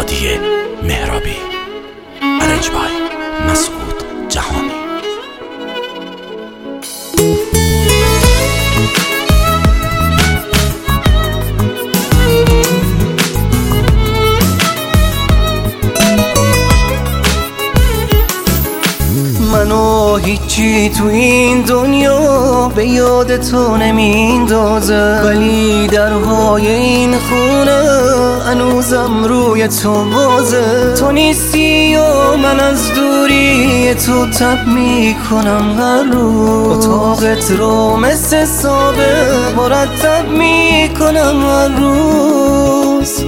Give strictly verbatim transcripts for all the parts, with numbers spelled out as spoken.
هادی مهرابی. ارنج بای مسعود جهانی. منو هیچی تو این دنیا به یاد تو نمیندازه، ولی درهای این خونه هنوزم روی تو بازه. تو نیستی و من از دوری تو تب میکنم هر روز، اتاقت رو مثل سابق مرتب میکنم هر روز.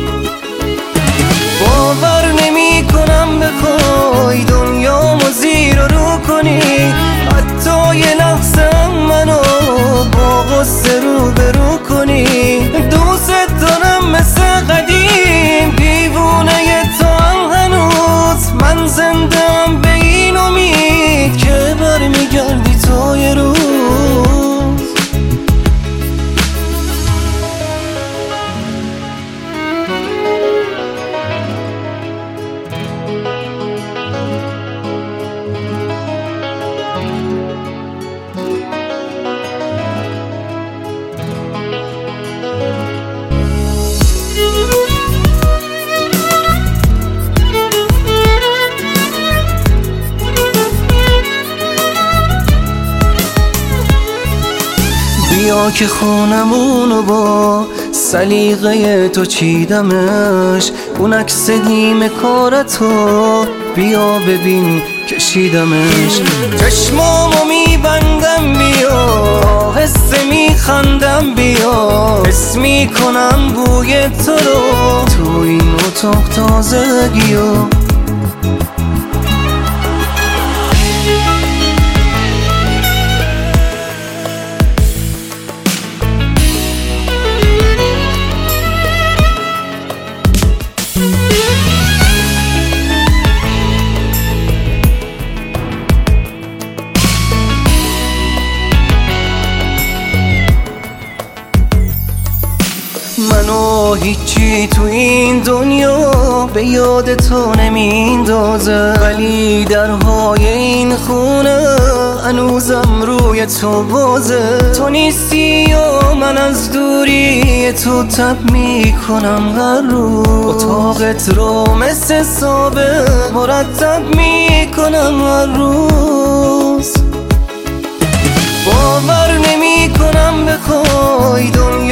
باور نمی کنم بخوای دنیامو زیر و رو کنی، حتی یه لحظه منو با غصه رو برو کنی. دوست دارم مثل قدیم دیوونه تو هم هنوز، من زندم به این امید که برمیگردی تو یه روز. بیا که خونمونو با سلیقه تو چیدمش، اون عکس دیم کارتو بیا ببین کشیدمش. چشمامو میبندم بیا، آهسته میخندم بیا، حس میکنم بوی تو رو تو این اتاق تازگیو. منو هیچی تو این دنیا به یاد تو نمیندازه، ولی درهای این خونه هنوزم روی تو بازه. تو نیستی و من از دوری تو تب میکنم هر روز، اتاقت رو مثل سابق مرتب میکنم هر روز. باور نمی کنم بخوای دنیا